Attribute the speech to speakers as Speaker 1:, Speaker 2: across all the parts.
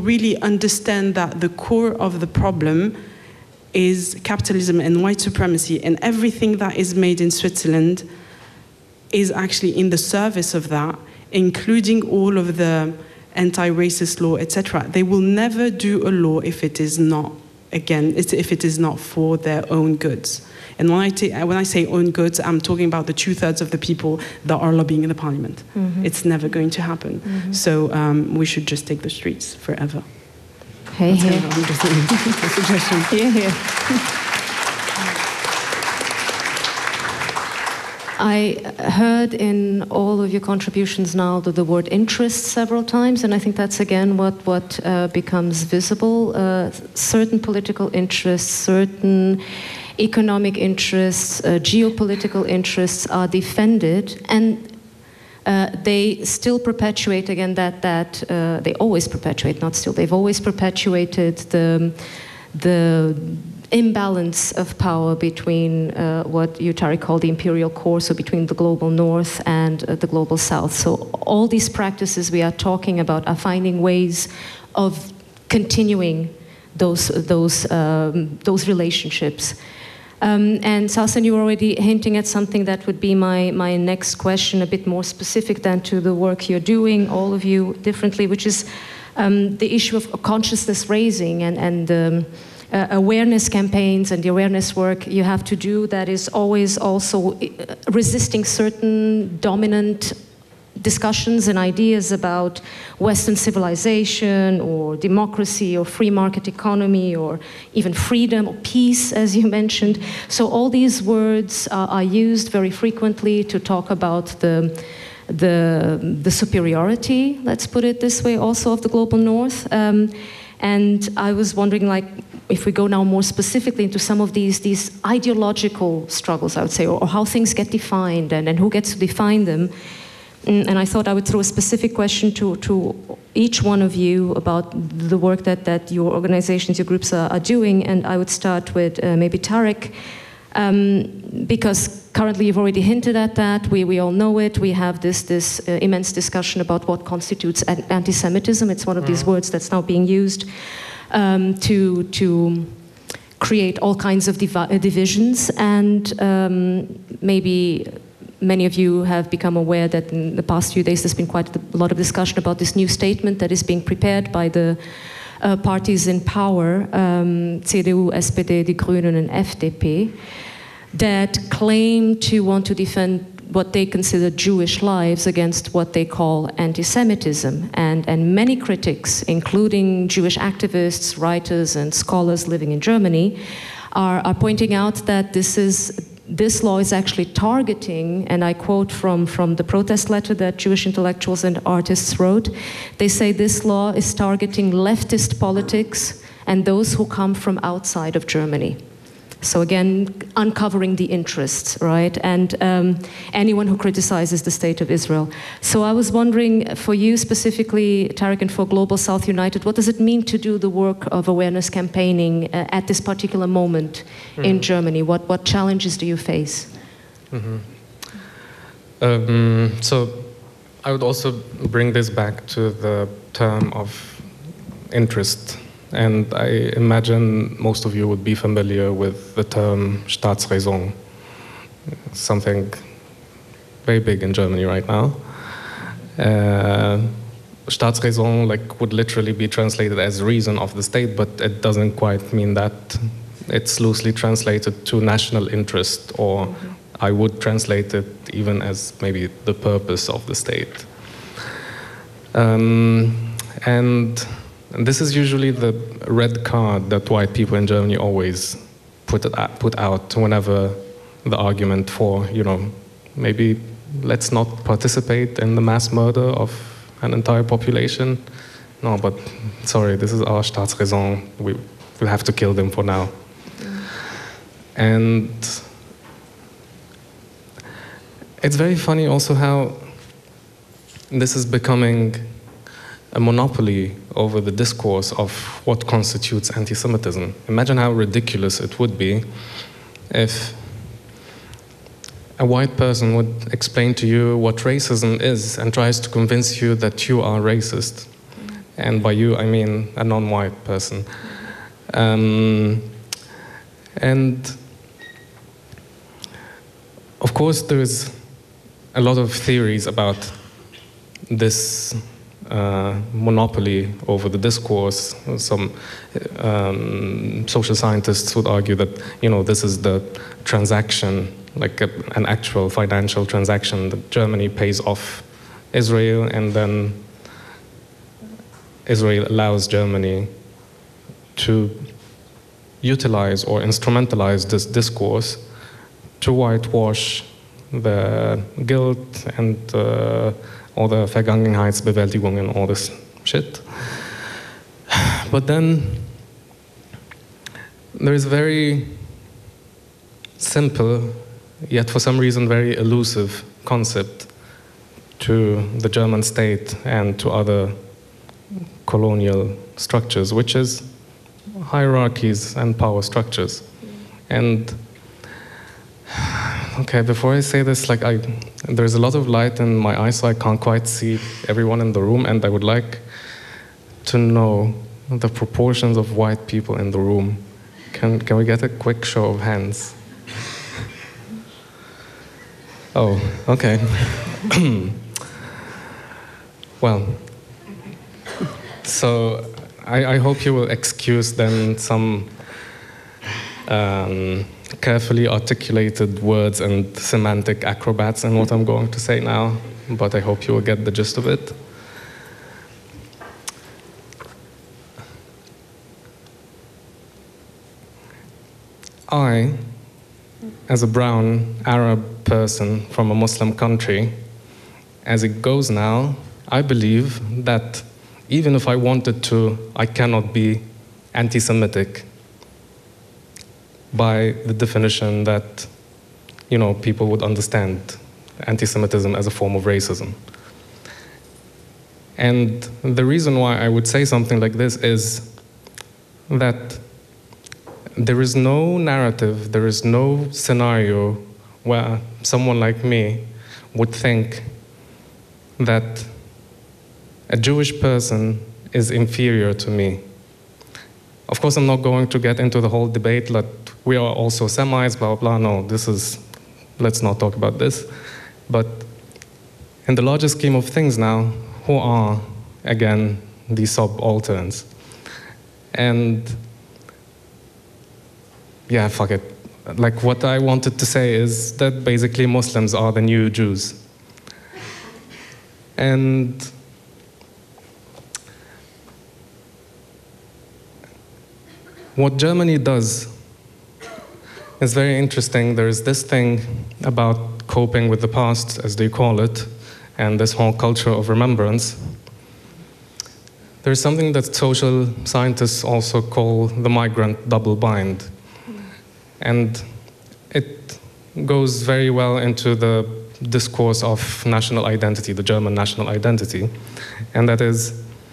Speaker 1: really understand that the core of the problem is capitalism and white supremacy, and everything that is made in Switzerland is actually in the service of that, including all of the anti-racist law, etc. They will never do a law if it is not, if it is not for their own goods. And when I say own goods, I'm talking about the 2/3 of the people that are lobbying in the parliament. It's never going to happen. So we should just take the streets forever.
Speaker 2: Hey,
Speaker 1: That's
Speaker 2: here.
Speaker 1: kind of just a suggestion.
Speaker 2: Here, here. I heard in all of your contributions now the word interest several times, and I think that's again what becomes visible. Certain political interests, certain economic interests, geopolitical interests are defended, and they still perpetuate again that they always perpetuate, not still, they've always perpetuated the imbalance of power between what you, Tariq, call the imperial core, so between the global north and the global south. So all these practices we are talking about are finding ways of continuing those relationships. And Sasan, you were already hinting at something that would be my next question, a bit more specific than to the work you're doing, all of you differently, which is the issue of consciousness raising and awareness campaigns and the awareness work you have to do that is always also resisting certain dominant discussions and ideas about Western civilization or democracy or free market economy or even freedom or peace, as you mentioned. So all these words are used very frequently to talk about the superiority, let's put it this way, also of the global north. And I was wondering, like, if we go now more specifically into some of these ideological struggles, I would say, or how things get defined and who gets to define them. And I thought I would throw a specific question to each one of you about the work that your organizations, your groups are doing. And I would start with maybe Tariq, because currently you've already hinted at that. We all know it. We have this immense discussion about what constitutes anti-Semitism. It's one of these words that's now being used to create all kinds of divisions. And maybe many of you have become aware that in the past few days there's been quite a lot of discussion about this new statement that is being prepared by the parties in power, CDU, SPD, Die Grünen, and FDP, that claim to want to defend what they consider Jewish lives against what they call anti-Semitism. And many critics, including Jewish activists, writers, and scholars living in Germany, are pointing out that this law is actually targeting, and I quote from the protest letter that Jewish intellectuals and artists wrote, they say this law is targeting leftist politics and those who come from outside of Germany. So again, uncovering the interests, right? And anyone who criticizes the state of Israel. So I was wondering, for you specifically, Tariq, and for Global South United, what does it mean to do the work of awareness campaigning at this particular moment in Germany? What challenges do you face?
Speaker 3: So I would also bring this back to the term of interest. And I imagine most of you would be familiar with the term Staatsräson, something very big in Germany right now. Staatsräson would literally be translated as reason of the state, but it doesn't quite mean that. It's loosely translated to national interest, or I would translate it even as maybe the purpose of the state. And this is usually the red card that white people in Germany always put out whenever the argument for, maybe let's not participate in the mass murder of an entire population. No, but sorry, this is our Staatsräson. We'll have to kill them for now. And it's very funny also how this is becoming a monopoly over the discourse of what constitutes anti-Semitism. Imagine how ridiculous it would be if a white person would explain to you what racism is and tries to convince you that you are racist. And by you, I mean a non-white person. And of course, there's a lot of theories about this monopoly over the discourse. Some social scientists would argue that, you know, this is the transaction, like an actual financial transaction that Germany pays off Israel, and then Israel allows Germany to utilize or instrumentalize this discourse to whitewash the guilt and all the Vergangenheitsbewältigung and all this shit. But then there is very simple, yet for some reason very elusive concept to the German state and to other colonial structures, which is hierarchies and power structures. And okay, before I say this, like there's a lot of light in my eyes, so I can't quite see everyone in the room, and I would like to know the proportions of white people in the room. Can we get a quick show of hands? Oh, okay. Well, so I hope you will excuse then some carefully articulated words and semantic acrobats in what I'm going to say now, but I hope you will get the gist of it. I, as a brown Arab person from a Muslim country, as it goes now, I believe that even if I wanted to, I cannot be anti-Semitic by the definition that, you know, people would understand anti-Semitism as a form of racism. And the reason why I would say something like this is that there is no narrative, there is no scenario where someone like me would think that a Jewish person is inferior to me. Of course, I'm not going to get into the whole debate that we are also Semites, blah, blah, blah. No, let's not talk about this. But in the larger scheme of things now, who are, again, these subalterns? And yeah, fuck it. Like, what I wanted to say is that basically Muslims are the new Jews. And what Germany does is very interesting. There is this thing about coping with the past, as they call it, and this whole culture of remembrance. There's something that social scientists also call the migrant double bind. And it goes very well into the discourse of national identity, the German national identity. And that is,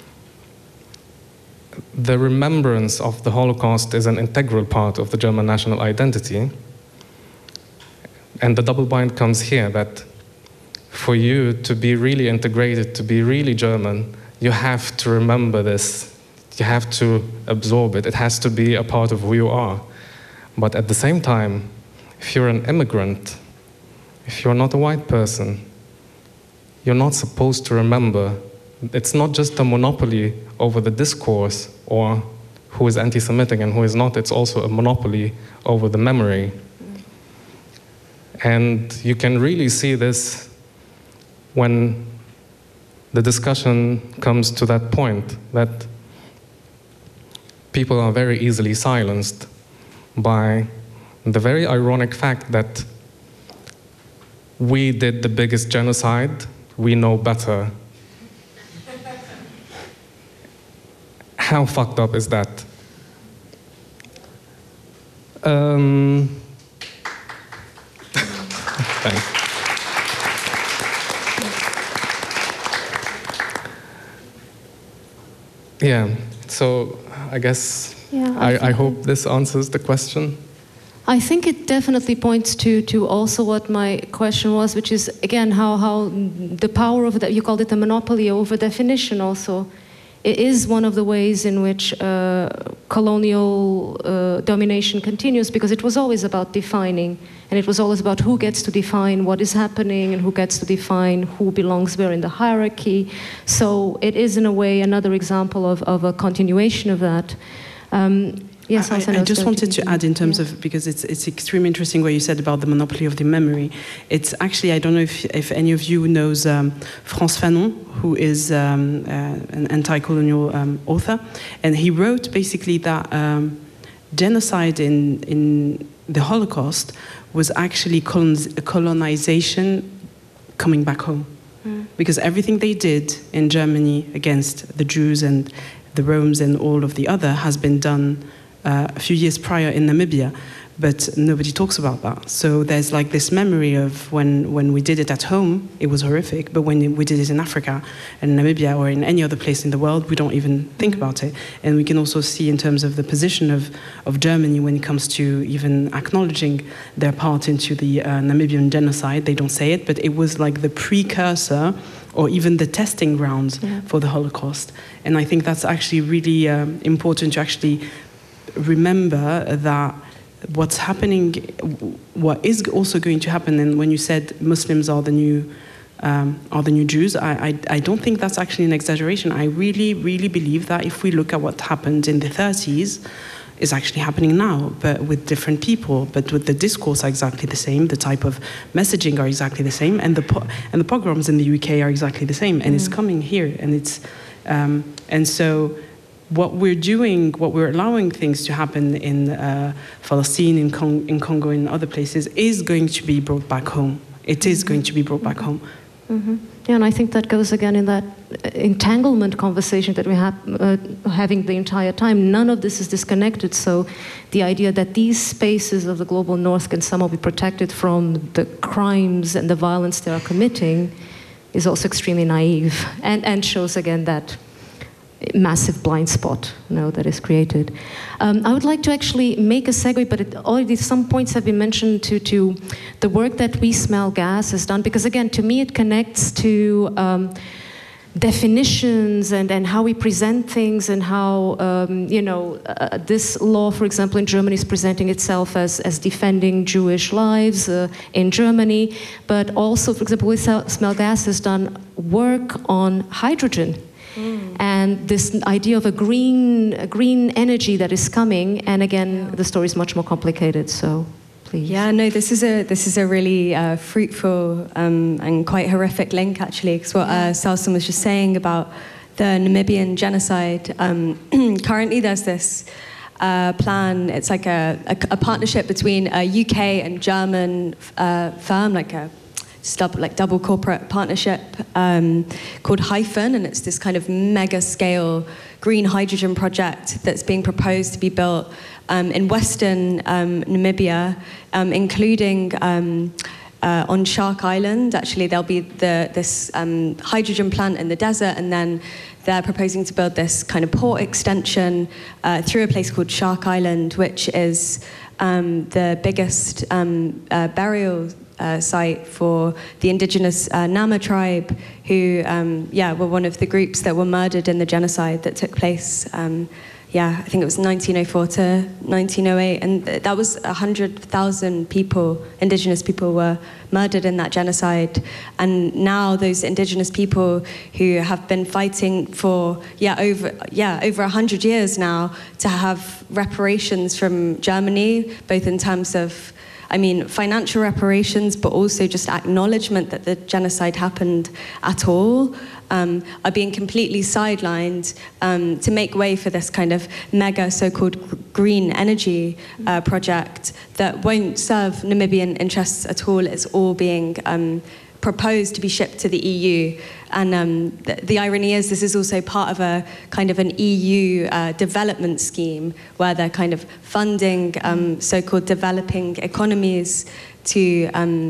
Speaker 3: the remembrance of the Holocaust is an integral part of the German national identity. And the double bind comes here, that for you to be really integrated, to be really German, you have to remember this. You have to absorb it. It has to be a part of who you are. But at the same time, if you're an immigrant, if you're not a white person, you're not supposed to remember. It's not just a monopoly over the discourse or who is anti-Semitic and who is not. It's also a monopoly over the memory. And you can really see this when the discussion comes to that point, that people are very easily silenced by the very ironic fact that we did the biggest genocide, we know better. How fucked up is that? Thanks. Yeah, so I guess I hope this answers the question.
Speaker 2: I think it definitely points to also what my question was, which is, again, how the power of, you called it a monopoly over definition also, it is one of the ways in which colonial domination continues, because it was always about defining, and it was always about who gets to define what is happening and who gets to define who belongs where in the hierarchy. So it is, in a way, another example of a continuation of that. Yes,
Speaker 1: I just wanted to add in terms of, because it's extremely interesting what you said about the monopoly of the memory. It's actually, I don't know if any of you knows Frantz Fanon, who is an anti-colonial author, and he wrote basically that genocide in the Holocaust was actually colonization coming back home. Because everything they did in Germany against the Jews and the Romes and all of the other has been done a few years prior in Namibia, but nobody talks about that. So there's like this memory of when we did it at home, it was horrific, but when we did it in Africa and Namibia or in any other place in the world, we don't even think about it. And we can also see in terms of the position of Germany when it comes to even acknowledging their part into the Namibian genocide. They don't say it, but it was like the precursor or even the testing grounds for the Holocaust. And I think that's actually really important to actually remember that what's happening, what is also going to happen, and when you said Muslims are the new Jews, I don't think that's actually an exaggeration. I really, really believe that if we look at what happened in the 30s, is actually happening now, but with different people, but with the discourse are exactly the same, the type of messaging are exactly the same, and the pogroms in the UK are exactly the same, and it's coming here, and it's and so what we're doing, what we're allowing things to happen in Palestine, in Congo, in other places, is going to be brought back home. It is going to be brought back home.
Speaker 2: Yeah, and I think that goes again in that entanglement conversation that we have having the entire time. None of this is disconnected. So the idea that these spaces of the global north can somehow be protected from the crimes and the violence they are committing is also extremely naive, and shows again that massive blind spot that is created. I would like to actually make a segue, but already some points have been mentioned to the work that We Smell Gas has done, because again, to me it connects to definitions and how we present things, and how this law, for example, in Germany is presenting itself as defending Jewish lives in Germany, but also, for example, We Smell Gas has done work on hydrogen. And this idea of a green energy that is coming, and again, the story is much more complicated. So, please.
Speaker 4: Yeah, no, this is a really fruitful and quite horrific link, actually, because what Salson was just saying about the Namibian genocide. Currently, there's this plan. It's like a partnership between a UK and German firm, like a double corporate partnership called Hyphen, and it's this kind of mega scale green hydrogen project that's being proposed to be built in western Namibia, including on Shark Island. Actually, there'll be this hydrogen plant in the desert, and then they're proposing to build this kind of port extension through a place called Shark Island, which is the biggest burial site for the indigenous Nama tribe, who were one of the groups that were murdered in the genocide that took place. I think it was 1904 to 1908, and that was 100,000 people, indigenous people, were murdered in that genocide. And now those indigenous people who have been fighting for over 100 years now to have reparations from Germany, both in terms of financial reparations, but also just acknowledgement that the genocide happened at all, are being completely sidelined to make way for this kind of mega so-called green energy project that won't serve Namibian interests at all. It's all being proposed to be shipped to the EU. And the irony is this is also part of a kind of an EU development scheme where they're kind of funding so-called developing economies to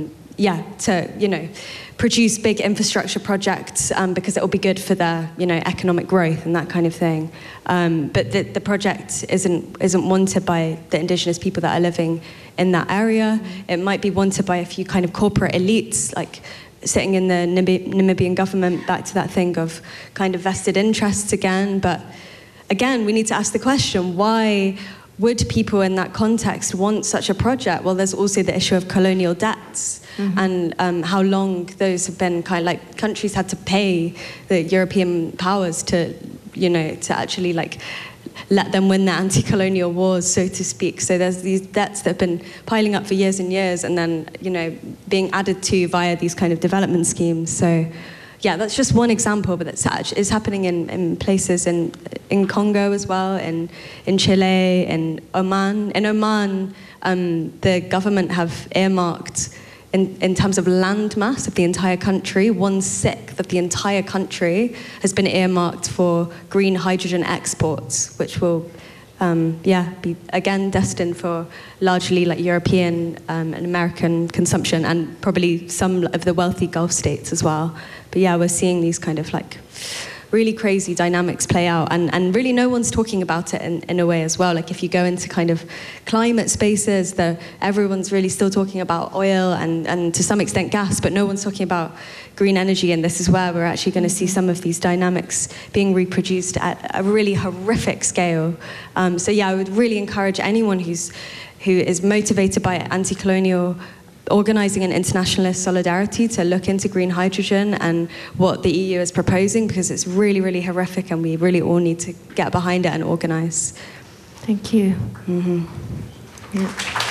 Speaker 4: produce big infrastructure projects because it will be good for their economic growth and that kind of thing. But the project isn't wanted by the indigenous people that are living in that area. It might be wanted by a few kind of corporate elites, like sitting in the Namibian government, back to that thing of kind of vested interests again. But again, we need to ask the question, why would people in that context want such a project? Well, there's also the issue of colonial debts, and how long those have been kind of like countries had to pay the European powers to, you know, to actually like let them win their anti-colonial wars, so to speak. So there's these debts that have been piling up for years and years, and then, you know, being added to via these kind of development schemes. So yeah, that's just one example, but it's happening in places in Congo as well, in Chile, in Oman. In Oman, the government have earmarked, in terms of land mass of the entire country, 1/6 of the entire country has been earmarked for green hydrogen exports, which will be again destined for largely like European and American consumption, and probably some of the wealthy Gulf states as well. But yeah, we're seeing these kind of like really crazy dynamics play out, and really no one's talking about it in a way as well. Like if you go into kind of climate spaces, everyone's really still talking about oil and to some extent gas, but no one's talking about green energy, and this is where we're actually going to see some of these dynamics being reproduced at a really horrific scale. So yeah, I would really encourage anyone who is motivated by anti-colonial organising and internationalist solidarity to look into green hydrogen and what the EU is proposing, because it's really, really horrific, and we really all need to get behind it and organise.
Speaker 2: Thank you. Yeah.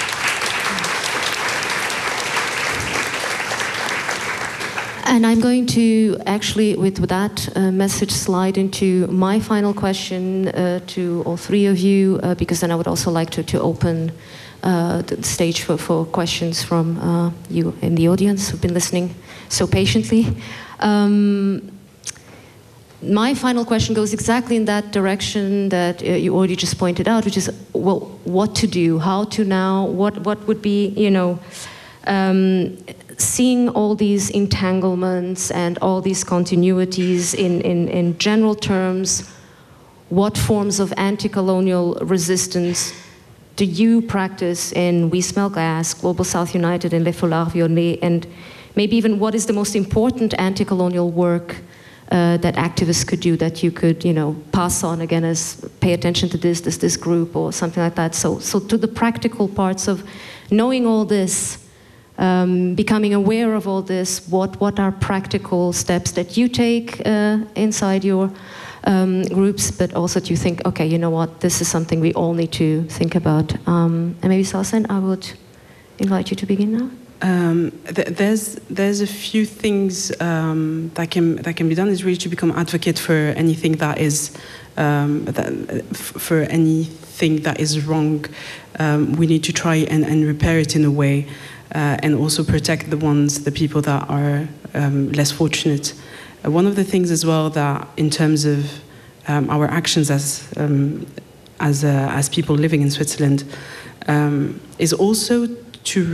Speaker 2: And I'm going to actually, with that message, slide into my final question to all three of you, because then I would also like to open the stage for questions from you in the audience who've been listening so patiently. My final question goes exactly in that direction that you already just pointed out, which is, well, what to do, how to now, what would be, you know, seeing all these entanglements and all these continuities in general terms, what forms of anti-colonial resistance do you practice in We Smell Gas, Global South United, and Les Foulards Violets, and maybe even what is the most important anti-colonial work that activists could do, that you could, you know, pass on again as pay attention to this group or something like that. So to the practical parts of knowing all this, becoming aware of all this, what are practical steps that you take inside your groups, but also do you think, okay, you know what, this is something we all need to think about. And maybe Salsen, I would invite you to begin now.
Speaker 1: There's a few things that can be done. Is really to become advocate for anything that is for anything that is wrong. We need to try and repair it in a way, and also protect the people that are less fortunate. One of the things as well that, in terms of our actions as people living in Switzerland, is also to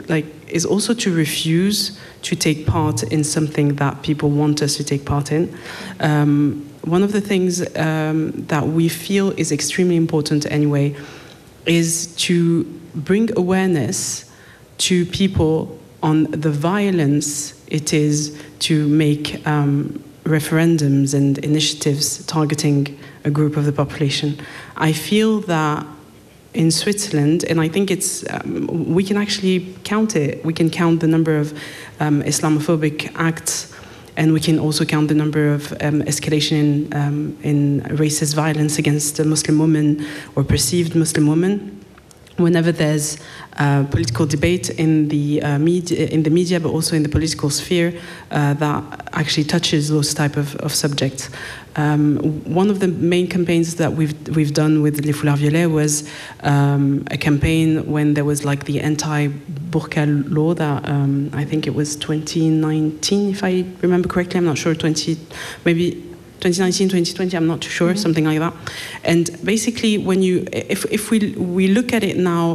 Speaker 1: refuse to take part in something that people want us to take part in. One of the things that we feel is extremely important anyway is to bring awareness to people on the violence it is to make referendums and initiatives targeting a group of the population. I feel that in Switzerland, and I think it's, we can actually count it. We can count the number of Islamophobic acts, and we can also count the number of escalation in racist violence against Muslim women or perceived Muslim women. Whenever there's political debate in the media, but also in the political sphere, that actually touches those type of subjects. One of the main campaigns that we've done with Les Foulards Violets was a campaign when there was like the anti-burqa law that I think it was 2019, if I remember correctly. I'm not sure, maybe 2019, 2020, I'm not too sure, something like that. And basically, when if we look at it now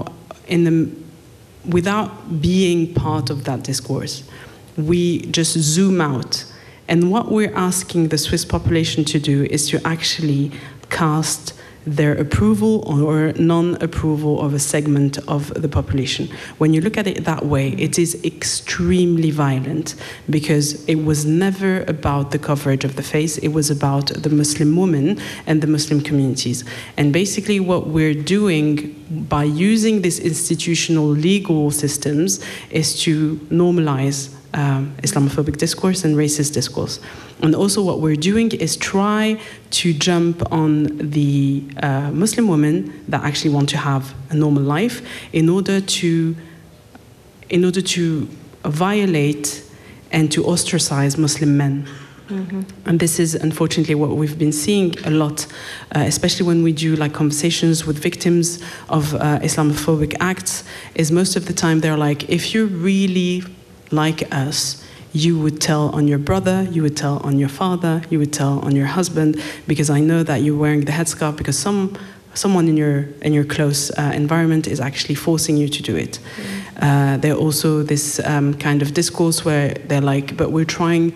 Speaker 1: without being part of that discourse, we just zoom out. And what we're asking the Swiss population to do is to actually cast their approval or non-approval of a segment of the population. When you look at it that way, it is extremely violent, because it was never about the coverage of the face, it was about the Muslim woman and the Muslim communities. And basically what we're doing by using these institutional legal systems is to normalize Islamophobic discourse and racist discourse. And also what we're doing is try to jump on the Muslim women that actually want to have a normal life in order to violate and to ostracize Muslim men. Mm-hmm. And this is unfortunately what we've been seeing a lot, especially when we do like conversations with victims of Islamophobic acts, is most of the time they're like, if you're really like us, you would tell on your brother, you would tell on your father, you would tell on your husband, because I know that you're wearing the headscarf because someone in your close environment is actually forcing you to do it. Mm. There's also this kind of discourse where they're like, but we're trying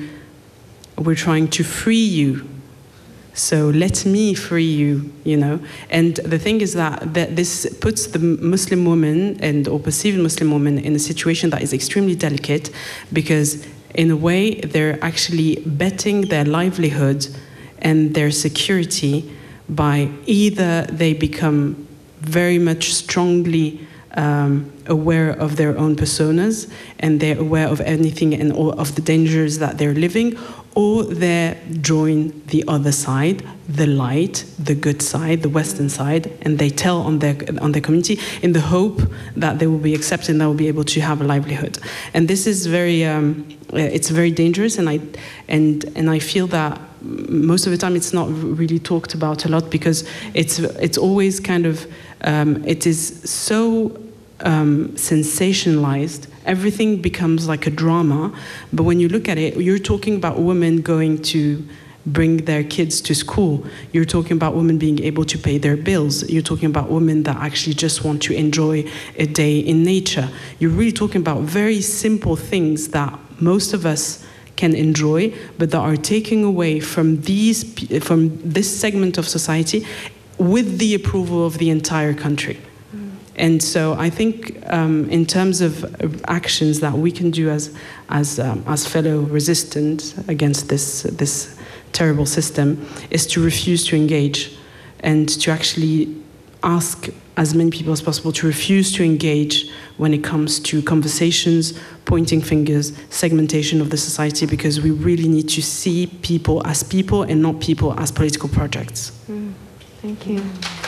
Speaker 1: to free you, so let me free you, you know. And the thing is that this puts the Muslim woman or perceived Muslim woman in a situation that is extremely delicate, because in a way they're actually betting their livelihood and their security by either they become very much strongly aware of their own personas and they're aware of anything and all of the dangers that they're living, or they join the other side, the light, the good side, the Western side, and they tell on their community in the hope that they will be accepted and they will be able to have a livelihood. And this is very, it's very dangerous, and I feel that most of the time it's not really talked about a lot, because it's always kind of, it is so sensationalized. Everything becomes like a drama, but when you look at it, you're talking about women going to bring their kids to school. You're talking about women being able to pay their bills. You're talking about women that actually just want to enjoy a day in nature. You're really talking about very simple things that most of us can enjoy, but that are taken away from this segment of society with the approval of the entire country. And so I think in terms of actions that we can do as fellow resistance against this terrible system is to refuse to engage, and to actually ask as many people as possible to refuse to engage when it comes to conversations, pointing fingers, segmentation of the society, because we really need to see people and not people as political projects.
Speaker 2: Thank you.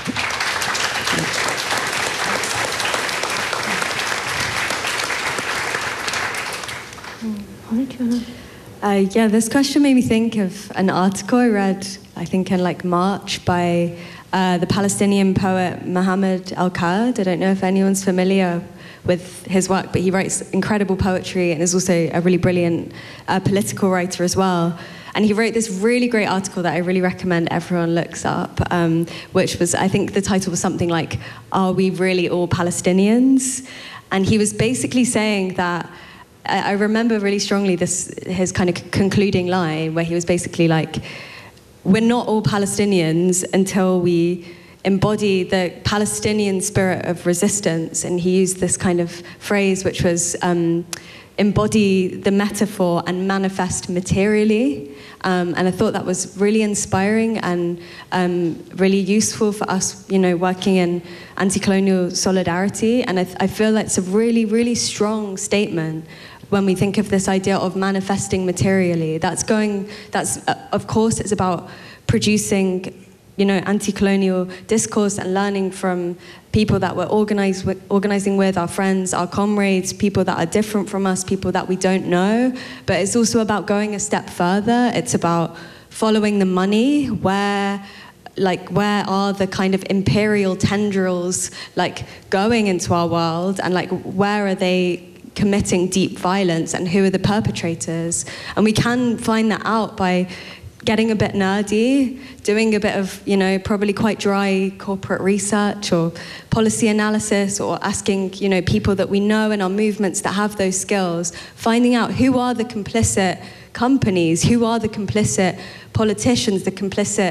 Speaker 4: Yeah, this question made me think of an article I read, I think in like March, by the Palestinian poet Muhammad Al-Qad. I don't know if anyone's familiar with his work, but he writes incredible poetry and is also a really brilliant political writer as well. And he wrote this really great article that I really recommend everyone looks up, which was, I think the title was something like, "Are we really all Palestinians?" And he was basically saying that, I remember really strongly his kind of concluding line, where he was basically like, we're not all Palestinians until we embody the Palestinian spirit of resistance. And he used this kind of phrase, which was embody the metaphor and manifest materially. And I thought that was really inspiring and really useful for us, you know, working in anti-colonial solidarity. And I feel like it's a really, really strong statement when we think of this idea of manifesting materially. Of course, it's about producing, you know, anti-colonial discourse and learning from people that we're organizing with, our friends, our comrades, people that are different from us, people that we don't know. But it's also about going a step further. It's about following the money. Where are the kind of imperial tendrils like going into our world, and like where are they committing deep violence, and who are the perpetrators? And we can find that out by getting a bit nerdy, doing a bit of, you know, probably quite dry corporate research or policy analysis, or asking, you know, people that we know in our movements that have those skills, finding out who are the complicit companies, who are the complicit politicians, the complicit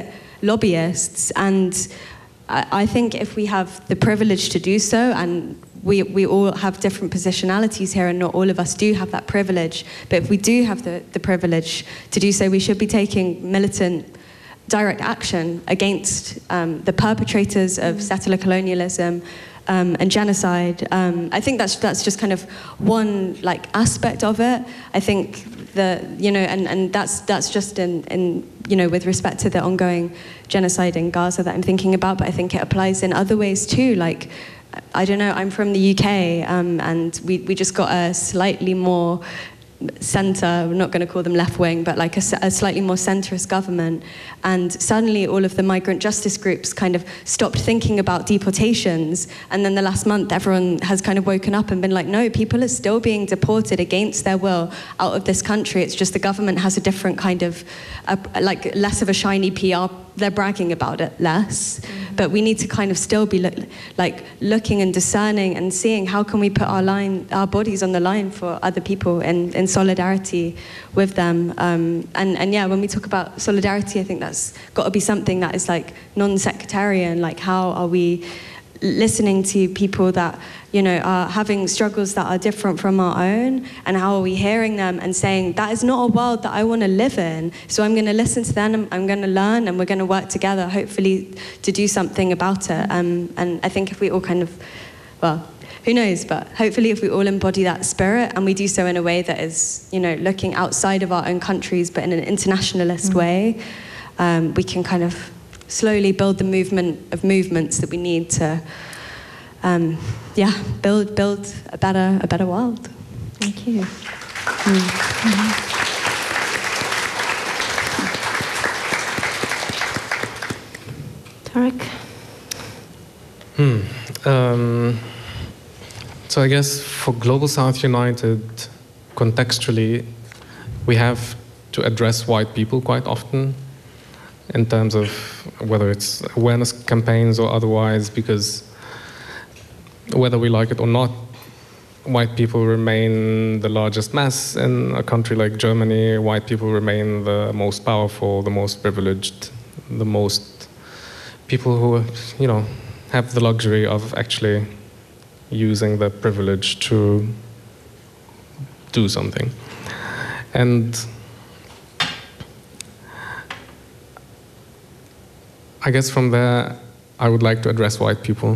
Speaker 4: lobbyists. And I think if we have the privilege to do so, and we all have different positionalities here, and not all of us do have that privilege, but if we do have the privilege to do so, we should be taking militant direct action against the perpetrators of settler colonialism and genocide. I think that's just kind of one like aspect of it. I think and that's just in with respect to the ongoing genocide in Gaza that I'm thinking about, but I think it applies in other ways too. Like, I don't know, I'm from the UK, and we just got a slightly more centre, we're not going to call them left-wing, but like a slightly more centrist government. And suddenly all of the migrant justice groups kind of stopped thinking about deportations. And then the last month, everyone has kind of woken up and been like, no, people are still being deported against their will out of this country. It's just the government has a different kind of, like less of a shiny PR. They're bragging about it less, but we need to kind of still be looking and discerning and seeing how can we put our bodies on the line for other people in solidarity with them. And yeah, when we talk about solidarity, I think that's got to be something that is like non-sectarian. Like, how are we listening to people that are having struggles that are different from our own, and how are we hearing them and saying, that is not a world that I want to live in, so I'm going to listen to them, I'm going to learn, and we're going to work together, hopefully, to do something about it. And I think if we all kind of, well, who knows, but hopefully if we all embody that spirit, and we do so in a way that is, looking outside of our own countries, but in an internationalist way, we can kind of slowly build the movement of movements that we need to build a better world. Thank you.
Speaker 2: Tarek?
Speaker 3: So I guess for Global South United, contextually, we have to address white people quite often in terms of whether it's awareness campaigns or otherwise, because whether we like it or not, white people remain the largest mass in a country like Germany. White people remain the most powerful, the most privileged, the most people who, have the luxury of actually using their privilege to do something. And I guess from there, I would like to address white people.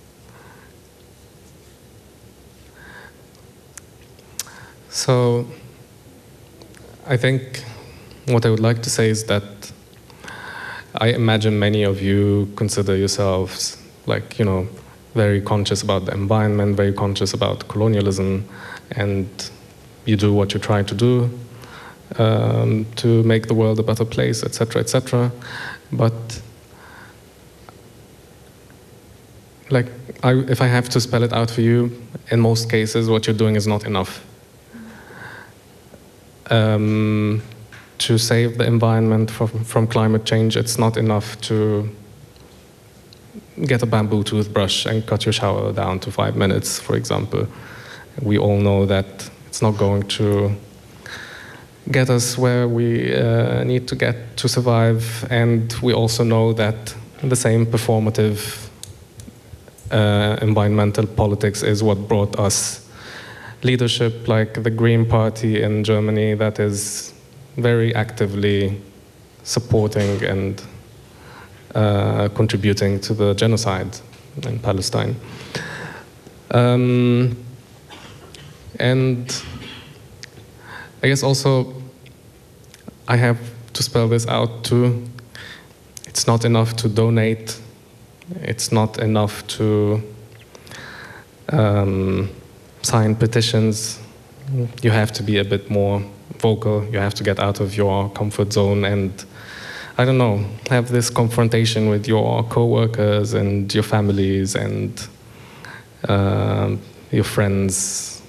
Speaker 3: So I think what I would like to say is that I imagine many of you consider yourselves very conscious about the environment, very conscious about colonialism, and you do what you try to do to make the world a better place, etc., etc. But if I have to spell it out for you, in most cases, what you're doing is not enough. To save the environment from climate change, it's not enough to get a bamboo toothbrush and cut your shower down to 5 minutes, for example. We all know that it's not going to get us where we need to get to survive, and we also know that the same performative environmental politics is what brought us leadership like the Green Party in Germany that is very actively supporting and contributing to the genocide in Palestine. And I guess also I have to spell this out too. It's not enough to donate. It's not enough to sign petitions. You have to be a bit more vocal. You have to get out of your comfort zone and, I don't know, have this confrontation with your co-workers and your families and your friends.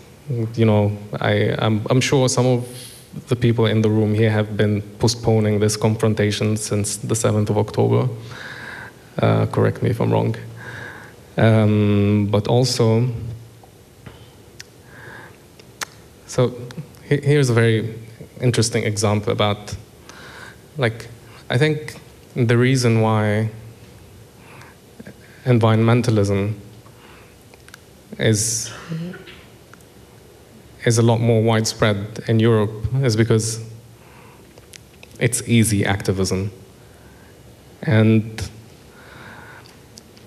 Speaker 3: I'm sure some of the people in the room here have been postponing this confrontation since the 7th of October. Correct me if I'm wrong. But also, so here's a very interesting example about, I think the reason why environmentalism is a lot more widespread in Europe is because it's easy activism. And